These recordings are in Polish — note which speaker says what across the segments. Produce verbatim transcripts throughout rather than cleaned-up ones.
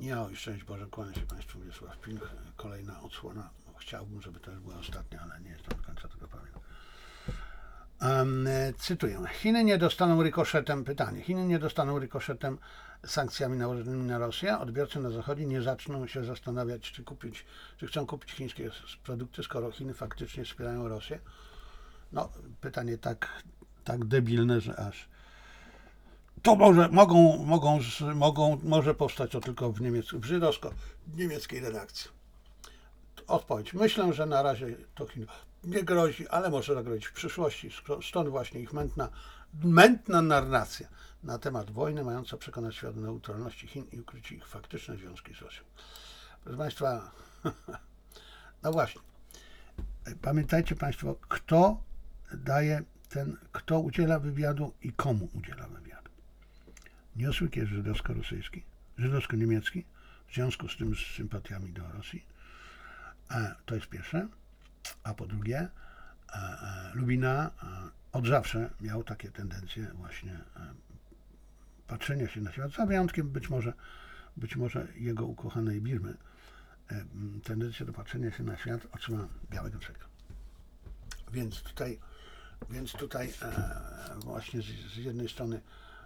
Speaker 1: Ja o szczęść Boże, kłaniam się Państwu, Wiesław Pilch, kolejna odsłona. Chciałbym, żeby to już była ostatnia, ale nie jestem do końca tego pewien. Um, cytuję. Chiny nie dostaną rykoszetem, pytanie, Chiny nie dostaną rykoszetem sankcjami nałożonymi na Rosję. Odbiorcy na Zachodzie nie zaczną się zastanawiać, czy kupić, czy chcą kupić chińskie produkty, skoro Chiny faktycznie wspierają Rosję. No, pytanie tak, tak debilne, że aż to może, mogą, mogą, mogą, może powstać to tylko w, niemieckiej, w żydowsko-niemieckiej redakcji. Odpowiedź. Myślę, że na razie to Chin nie grozi, ale może zagrozić w przyszłości. Stąd właśnie ich mętna, mętna narracja na temat wojny, mająca przekonać świat do neutralności Chin i ukryć ich faktyczne związki z Rosją. Proszę Państwa, no właśnie, pamiętajcie Państwo, kto daje ten, kto udziela wywiadu i komu udziela wywiadu. Newsweek jest żydowsko-rosyjski, żydowsko-niemiecki, w związku z tym z sympatiami do Rosji. To jest pierwsze. A po drugie, Lubina od zawsze miał takie tendencje właśnie patrzenia się na świat, za wyjątkiem być może, być może jego ukochanej Birmy, tendencję do patrzenia się na świat oczyma białego człowieka. Więc tutaj, więc tutaj właśnie z, z jednej strony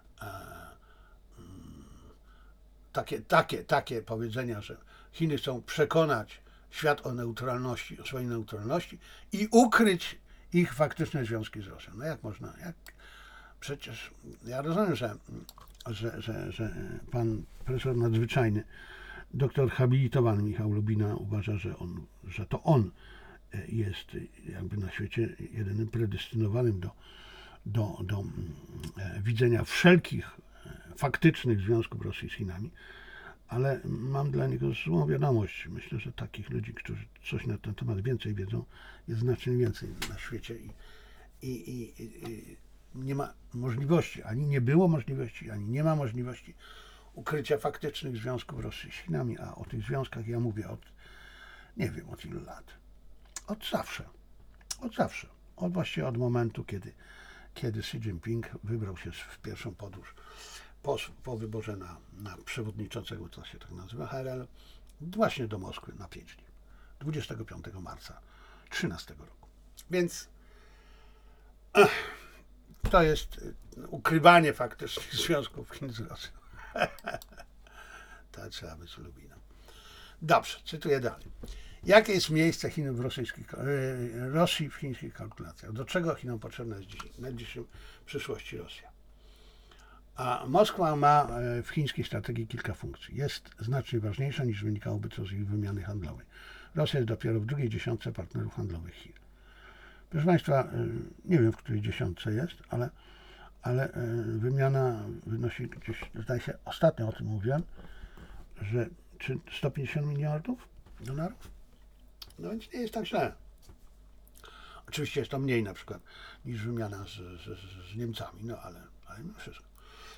Speaker 1: takie, takie, takie powiedzenia, że Chiny chcą przekonać świat o neutralności, o swojej neutralności i ukryć ich faktyczne związki z Rosją. No jak można? Jak? Przecież ja rozumiem, że, że, że, że pan profesor nadzwyczajny, doktor habilitowany Michał Lubina uważa, że, on, że to on jest jakby na świecie jedynym predestynowanym do, do, do widzenia wszelkich faktycznych związków Rosji z Chinami. Ale mam dla niego złą wiadomość. Myślę, że takich ludzi, którzy coś na ten temat więcej wiedzą, jest znacznie więcej na świecie i, i, i, i nie ma możliwości, ani nie było możliwości, ani nie ma możliwości ukrycia faktycznych związków Rosji z Chinami, a o tych związkach ja mówię od, nie wiem od ilu lat. Od zawsze. Od zawsze. Od właściwie od momentu, kiedy, kiedy Xi Jinping wybrał się w pierwszą podróż Po, po wyborze na, na przewodniczącego, to się tak nazywa, H R L, właśnie do Moskwy na pięć dni, dwudziestego piątego marca trzynastego roku. Więc ach, to jest ukrywanie faktycznych związków Chin z Rosją. To trzeba być z Lubiną. Dobrze, cytuję dalej. Jakie jest miejsce Chin w rosyjskich, Rosji w chińskich kalkulacjach? Do czego Chinom potrzebna jest dziś, na dzisiejszej przyszłości Rosja? A Moskwa ma w chińskiej strategii kilka funkcji. Jest znacznie ważniejsza niż wynikałoby to z ich wymiany handlowej. Rosja jest dopiero w drugiej dziesiątce partnerów handlowych Chin. Proszę Państwa, nie wiem w której dziesiątce jest, ale, ale wymiana wynosi gdzieś, zdaje się, ostatnio o tym mówiłem, że czy sto pięćdziesiąt milionów dolarów? No więc nie jest tak źle. Oczywiście jest to mniej na przykład niż wymiana z, z, z Niemcami, no ale, ale mimo wszystko.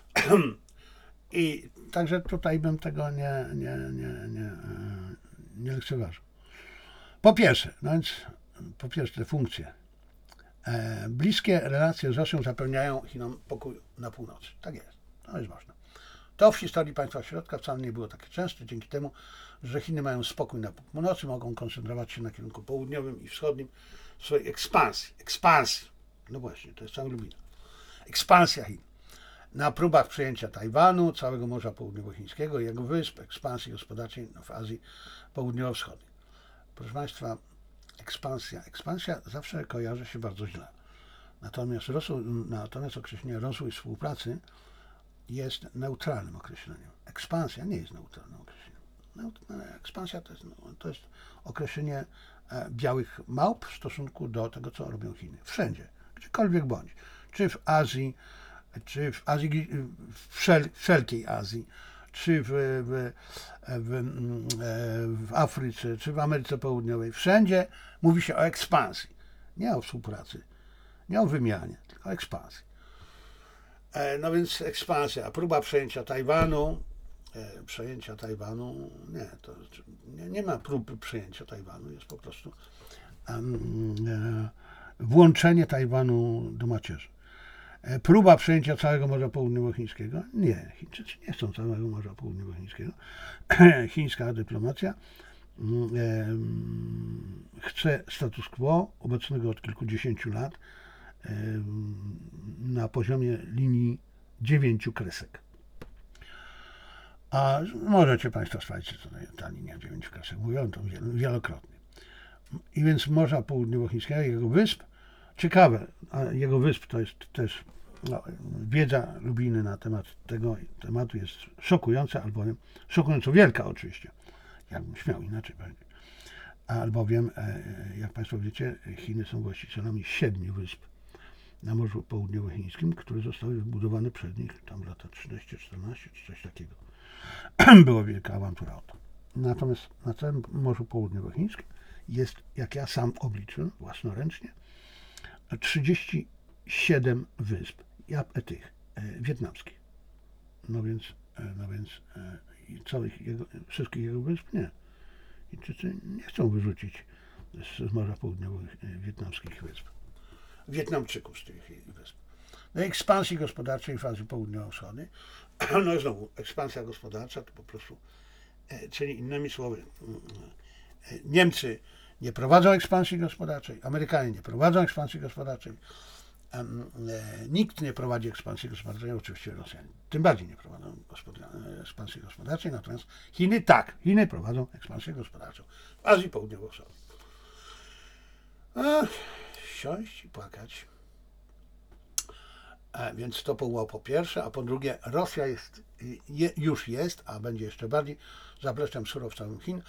Speaker 1: I także tutaj bym tego nie, nie, nie, nie, nie lekceważył. Po pierwsze, no więc po pierwsze te funkcje. E, bliskie relacje z Rosją zapewniają Chinom pokój na północy. Tak jest, to jest ważne. To w historii państwa środka wcale nie było takie częste, dzięki temu, że Chiny mają spokój na północy, mogą koncentrować się na kierunku południowym i wschodnim w swojej ekspansji. Ekspansji. No właśnie, to jest cały Lubina. Ekspansja Chin. Na próbach przejęcia Tajwanu, całego Morza Południowochińskiego i jego wysp, ekspansji gospodarczej w Azji Południowo-Wschodniej. Proszę Państwa, ekspansja. Ekspansja zawsze kojarzy się bardzo źle. Natomiast, rosół, natomiast określenie rozwój współpracy jest neutralnym określeniem. Ekspansja nie jest neutralnym określeniem. Ekspansja to jest, to jest określenie białych małp w stosunku do tego, co robią Chiny. Wszędzie, gdziekolwiek bądź. Czy w Azji, czy w Azji, wszel, wszelkiej Azji, czy w, w, w, w Afryce, czy w Ameryce Południowej. Wszędzie mówi się o ekspansji. Nie o współpracy, nie o wymianie, tylko o ekspansji. No więc ekspansja, próba przejęcia Tajwanu, przejęcia Tajwanu, nie, to nie, nie ma próby przejęcia Tajwanu, jest po prostu um, włączenie Tajwanu do macierzy. Próba przejęcia całego Morza Południowochińskiego? Nie, Chińczycy nie chcą całego Morza Południowochińskiego. Chińska dyplomacja chce status quo obecnego od kilkudziesięciu lat na poziomie linii dziewięciu kresek. A możecie Państwo sprawdzić, co to jest ta linia dziewięciu kresek. Mówiłem to wielokrotnie. I więc Morza Południowochińskiego, jego wysp, ciekawe, a jego wysp to jest też no, wiedza Lubiny na temat tego tematu jest szokująca, albowiem szokująco wielka oczywiście, jakbym śmiał inaczej powiedzieć. Albowiem, jak Państwo wiecie, Chiny są właścicielami siedmiu wysp na Morzu Południowochińskim, które zostały wybudowane przez nich tam w lata trzynaście czternaście czy coś takiego. Była wielka awantura o to. Natomiast na całym Morzu Południowochińskim jest, jak ja sam obliczyłem własnoręcznie, trzydzieści siedem wysp, ja, tych e, wietnamskich. No więc, e, no więc e, całych jego, wszystkich jego wysp nie. Chińczycy nie chcą wyrzucić z, z Morza Południowych e, wietnamskich wysp. Wietnamczyków z tych wysp. No ekspansji gospodarczej w Azji Południowo-Wschodniej, no i znowu ekspansja gospodarcza to po prostu, e, czyli innymi słowy, e, Niemcy nie prowadzą ekspansji gospodarczej, Amerykanie nie prowadzą ekspansji gospodarczej, e, nikt nie prowadzi ekspansji gospodarczej, oczywiście Rosjanie tym bardziej nie prowadzą gospodar- ekspansji gospodarczej, natomiast Chiny tak, Chiny prowadzą ekspansję gospodarczą w Azji Południowo-Wschodniej. Ach, siąść i płakać. E, więc to było po pierwsze, a po drugie Rosja jest, je, już jest, a będzie jeszcze bardziej zapleczem surowcowym Chin.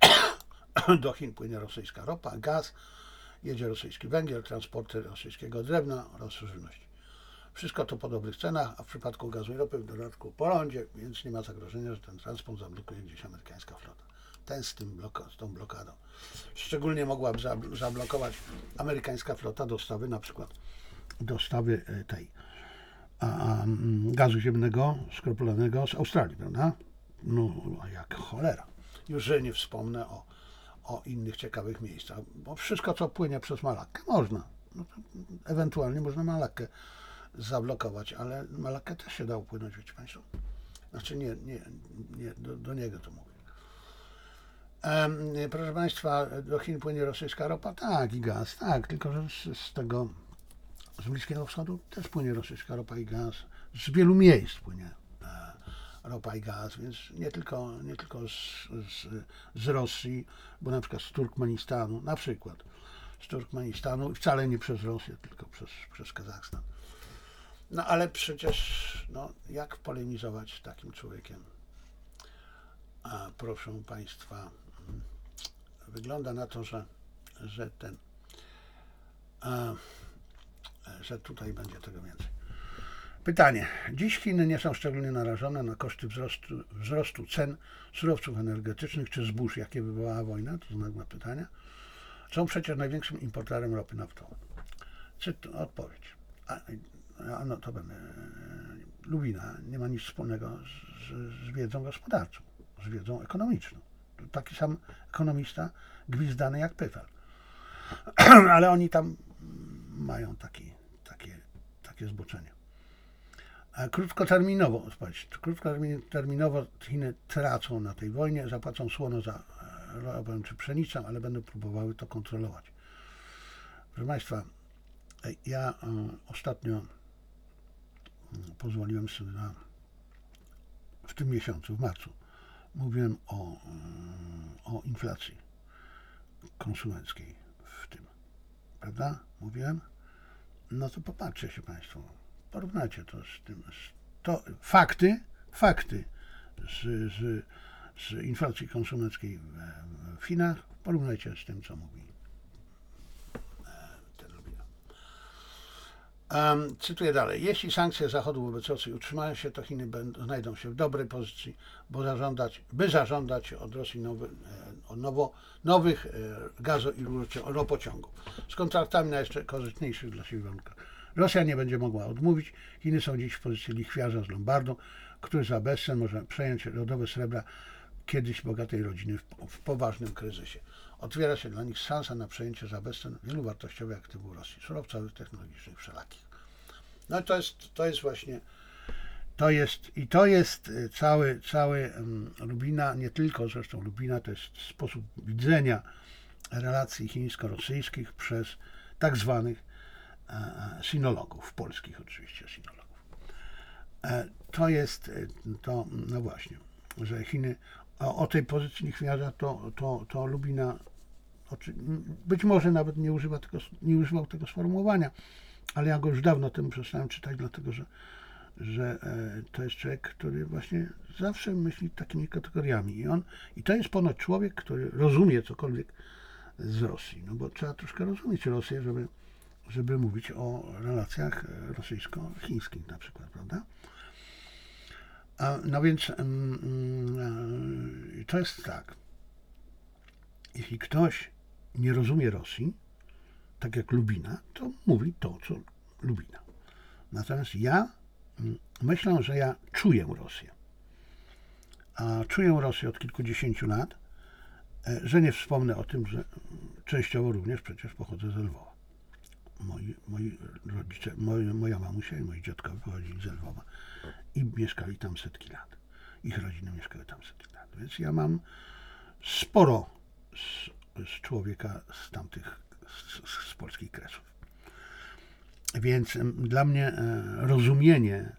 Speaker 1: Do Chin płynie rosyjska ropa, gaz, jedzie rosyjski węgiel, transporty rosyjskiego drewna oraz żywności. Wszystko to po dobrych cenach, a w przypadku gazu i ropy w dodatku po lądzie, więc nie ma zagrożenia, że ten transport zablokuje gdzieś amerykańska flota. Ten z, tym blok- z tą blokadą. Szczególnie mogłaby zablokować amerykańska flota dostawy, na przykład dostawy tej a, a, gazu ziemnego skroplonego z Australii, prawda? No, a jak cholera. Już że nie wspomnę o, o innych ciekawych miejscach, bo wszystko, co płynie przez Malakkę, można. No, ewentualnie można Malakkę zablokować, ale Malakkę też się da upłynąć, wiecie Państwo. Znaczy nie, nie, nie do, do niego to mówię. Um, proszę Państwa, do Chin płynie rosyjska ropa? Tak, i gaz, tak, tylko że z, z tego, z Bliskiego Wschodu też płynie rosyjska ropa i gaz. Z wielu miejsc płynie e, ropa i gaz, więc nie tylko, nie tylko z, z, z Rosji, bo na przykład z Turkmenistanu, na przykład z Turkmenistanu, wcale nie przez Rosję, tylko przez, przez Kazachstan. No ale przecież, no, jak polemizować z takim człowiekiem? A, proszę Państwa, wygląda na to, że, że ten, a, że tutaj będzie tego więcej. Pytanie. Dziś Chiny nie są szczególnie narażone na koszty wzrostu, wzrostu cen surowców energetycznych czy zbóż, jakie wywołała wojna, to znak na pytania. Są przecież największym importerem ropy naftowej. Cyt, odpowiedź. A, a no to będę. Lubina nie ma nic wspólnego z, z wiedzą gospodarczą, z wiedzą ekonomiczną. Taki sam ekonomista gwizdany jak Pyfel. Ale oni tam mają taki, takie, takie zboczenie. A krótkoterminowo, krótkoterminowo Chiny tracą na tej wojnie, zapłacą słono za ropę czy pszenicę, ale będą próbowały to kontrolować. Proszę Państwa, ja ostatnio pozwoliłem sobie na, w tym miesiącu, w marcu, mówiłem o, o inflacji konsumenckiej w tym, prawda? Mówiłem? No to popatrzcie się Państwo, porównajcie to z tym, z, to fakty, fakty z, z, z inflacji konsumenckiej w, w Chinach, porównajcie z tym, co mówi ten Lubina. Um, cytuję dalej. Jeśli sankcje Zachodu wobec Rosji utrzymają się, to Chiny będą, znajdą się w dobrej pozycji, bo zażądać, by zażądać od Rosji nowy, e, nowo, nowych e, gazo- i ropociągów z kontraktami na jeszcze korzystniejszych dla siebie warunkach. Rosja nie będzie mogła odmówić. Chiny są dziś w pozycji lichwiarza z Lombardu, który za bezcen może przejąć rodowe srebra kiedyś bogatej rodziny w, w poważnym kryzysie. Otwiera się dla nich szansa na przejęcie za bezcen wielu wartościowych aktywów Rosji, surowcowych, technologicznych, wszelakich. No to jest, to jest właśnie, to jest, i to jest cały, cały Lubina, nie tylko zresztą Lubina, to jest sposób widzenia relacji chińsko-rosyjskich przez tak zwanych sinologów, polskich oczywiście sinologów. To jest to, no właśnie, że Chiny, o, o tej pozycji lichwiarza to, to, to Lubina być może nawet nie, używa tego, nie używał tego sformułowania, ale ja go już dawno temu przestałem czytać, dlatego że, że to jest człowiek, który właśnie zawsze myśli takimi kategoriami i on, i to jest ponoć człowiek, który rozumie cokolwiek z Rosji, no bo trzeba troszkę rozumieć Rosję, żeby, żeby mówić o relacjach rosyjsko-chińskich na przykład, prawda? A, no więc to jest tak, jeśli ktoś nie rozumie Rosji, tak jak Lubina, to mówi to, co Lubina. Natomiast ja myślę, że ja czuję Rosję. A czuję Rosję od kilkudziesięciu lat, że nie wspomnę o tym, że częściowo również przecież pochodzę z Lwowa. Moi, moi rodzice, moi, moja mamusia i moi dziadkowie pochodzili z Lwowa i mieszkali tam setki lat. Ich rodziny mieszkały tam setki lat. Więc ja mam sporo z, z człowieka z tamtych, z, z polskich kresów. Więc dla mnie rozumienie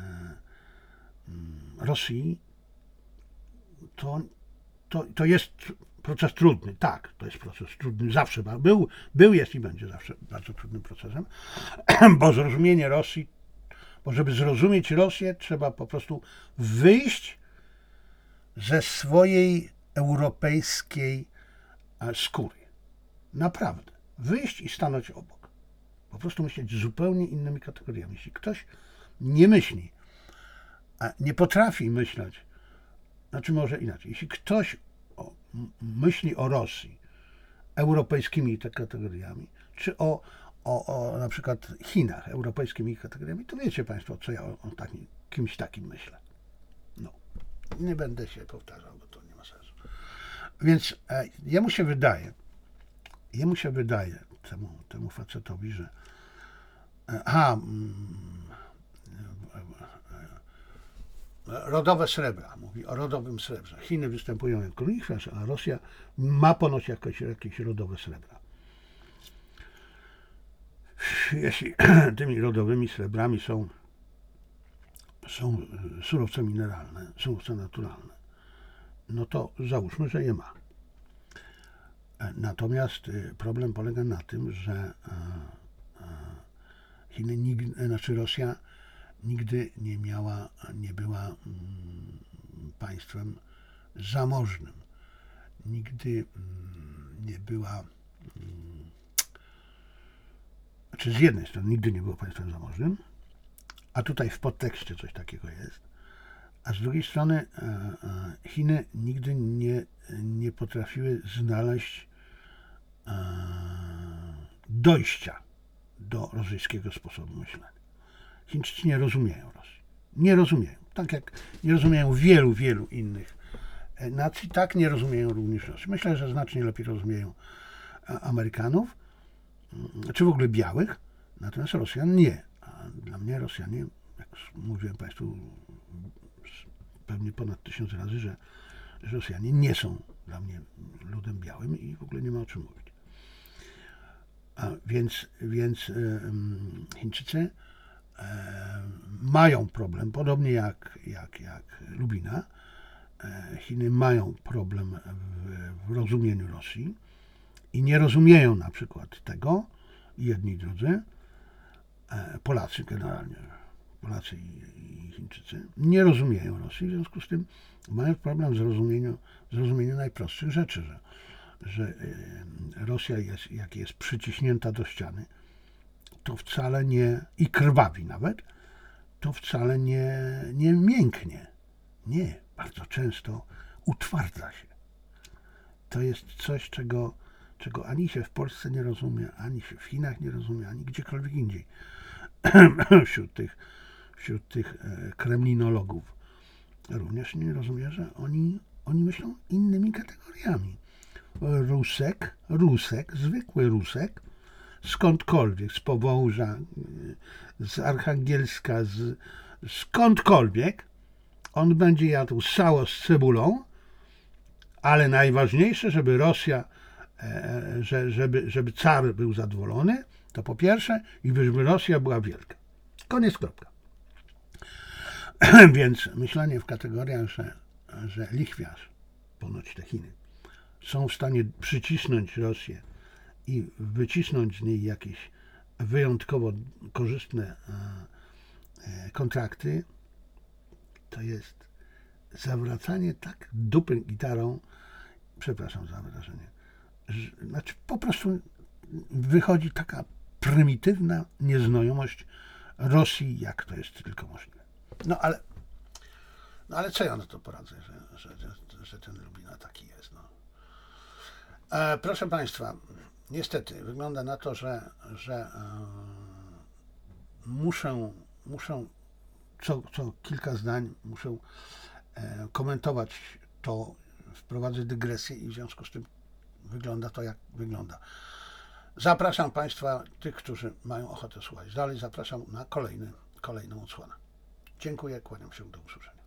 Speaker 1: Rosji to, to, to jest proces trudny. Tak, to jest proces trudny. Zawsze był, był, jest i będzie zawsze bardzo trudnym procesem, bo zrozumienie Rosji, bo żeby zrozumieć Rosję, trzeba po prostu wyjść ze swojej europejskiej skóry. Naprawdę. Wyjść i stanąć obok. Po prostu myśleć zupełnie innymi kategoriami. Jeśli ktoś nie myśli, a nie potrafi myśleć, znaczy może inaczej, jeśli ktoś o, myśli o Rosji europejskimi te kategoriami, czy o, o, o na przykład Chinach europejskimi kategoriami, to wiecie Państwo, co ja o, o takim, kimś takim myślę. No, nie będę się powtarzał, bo to nie ma sensu. Więc e, jemu się wydaje, jemu się wydaje, temu, temu facetowi, że aha, rodowe srebra, mówi o rodowym srebrze. Chiny występują jako lichwiarz, a Rosja ma ponoć jakieś, jakieś rodowe srebra. Jeśli tymi rodowymi srebrami są, są surowce mineralne, surowce naturalne, no to załóżmy, że je ma. Natomiast problem polega na tym, że Chiny, nigdy, znaczy Rosja nigdy nie miała, nie była państwem zamożnym. Nigdy nie była, znaczy z jednej strony nigdy nie było państwem zamożnym, a tutaj w podtekście coś takiego jest, a z drugiej strony Chiny nigdy nie, nie potrafiły znaleźć dojścia do rosyjskiego sposobu myślenia. Chińczycy nie rozumieją Rosji. Nie rozumieją. Tak jak nie rozumieją wielu, wielu innych nacji, tak nie rozumieją również Rosji. Myślę, że znacznie lepiej rozumieją Amerykanów, czy w ogóle białych, natomiast Rosjan nie. A dla mnie Rosjanie, jak mówiłem Państwu pewnie ponad tysiąc razy, że, że Rosjanie nie są dla mnie ludem białym i w ogóle nie ma o czym mówić. A więc, więc Chińczycy mają problem, podobnie jak, jak, jak Lubina. Chiny mają problem w, w rozumieniu Rosji i nie rozumieją na przykład tego, jedni i drudzy, Polacy generalnie, Polacy i, i Chińczycy, nie rozumieją Rosji, w związku z tym mają problem w zrozumieniu, w zrozumieniu najprostszych rzeczy, że, że Rosja jest, jak jest przyciśnięta do ściany, to wcale nie, i krwawi nawet, to wcale nie, nie mięknie. Nie, bardzo często utwardza się. To jest coś, czego, czego ani się w Polsce nie rozumie, ani się w Chinach nie rozumie, ani gdziekolwiek indziej. wśród tych, wśród tych kremlinologów również nie rozumie, że oni, oni myślą innymi kategoriami. Rusek, Rusek, zwykły Rusek, skądkolwiek, z Powąża, z Archangielska, z skądkolwiek, on będzie jadł sało z cebulą, ale najważniejsze, żeby Rosja, e, że, żeby, żeby car był zadowolony, to po pierwsze, i żeby Rosja była wielka. Koniec, kropka. Więc myślenie w kategoriach, że, że lichwiarz, ponoć te Chiny, są w stanie przycisnąć Rosję i wycisnąć z niej jakieś wyjątkowo korzystne kontrakty, to jest zawracanie tak dupy gitarą, przepraszam za wyrażenie, że, znaczy po prostu wychodzi taka prymitywna nieznajomość Rosji, jak to jest tylko możliwe. No ale, no ale co ja na to poradzę, że, że, że, że ten Rubina taki jest. No. E, proszę Państwa, niestety wygląda na to, że, że e, muszę, muszę co, co kilka zdań muszę e, komentować to, wprowadzę dygresję i w związku z tym wygląda to, jak wygląda. Zapraszam Państwa, tych, którzy mają ochotę słuchać dalej, zapraszam na kolejny, kolejną odsłonę. Dziękuję, kłaniam się, do usłyszenia.